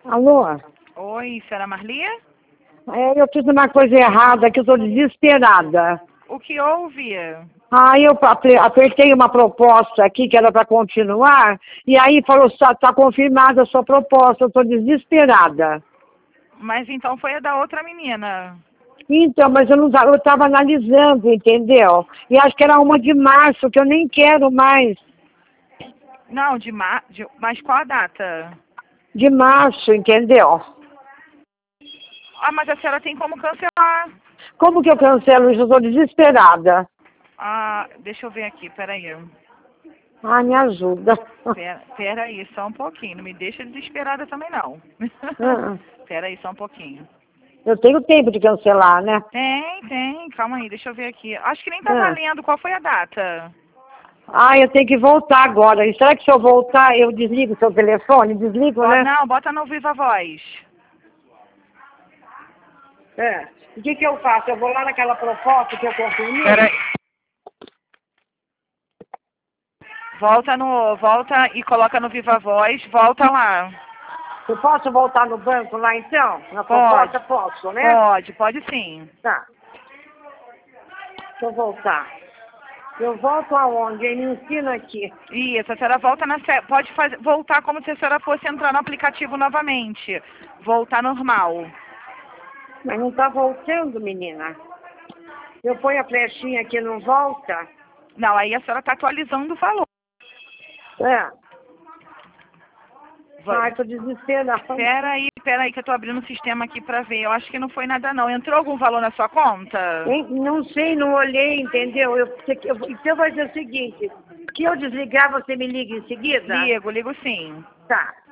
Alô? Oi, senhora Marlia? Eu fiz uma coisa errada, que eu estou desesperada. O que houve? Aí eu apertei uma proposta aqui que era para continuar, e aí falou, está confirmada a sua proposta, eu estou desesperada. Mas então foi a da outra menina. Então, mas eu estava analisando, entendeu? E acho que era uma de março, que eu nem quero mais. Não, mas qual a data? De março, entendeu? Ah, mas a senhora tem como cancelar. Como que eu cancelo isso? Eu estou desesperada. Ah, deixa eu ver aqui, peraí. Ah, me ajuda. Peraí, só um pouquinho. Não me deixa desesperada também, não. Ah, Peraí, só um pouquinho. eu tenho tempo de cancelar, né? Tem. Calma aí, deixa eu ver aqui. Acho que nem tá Ah. valendo. Qual foi a data? Ah, eu tenho que voltar agora. E será que se eu voltar, eu desligo o seu telefone? Desligo, né? Não, bota no Viva Voz. É. O que eu faço? Eu vou lá naquela proposta que eu confirmei? Peraí. Volta e coloca no Viva Voz, volta lá. Eu posso voltar no banco lá então? Na proposta? Posso, né? Pode sim. Tá. Deixa eu voltar. Eu volto aonde? Ele me ensina aqui. Isso, a senhora volta pode voltar como se a senhora fosse entrar no aplicativo novamente. Voltar normal. Mas não tá voltando, menina. Eu ponho a flechinha aqui, não volta? Não, aí a senhora está atualizando o valor. É. Ai, tô desesperada. Peraí, que eu tô abrindo o sistema aqui pra ver. Eu acho que não foi nada não. Entrou algum valor na sua conta? Não sei, não olhei, entendeu? Então vai ser o seguinte, que eu desligar, você me liga em seguida? Ligo sim. Tá.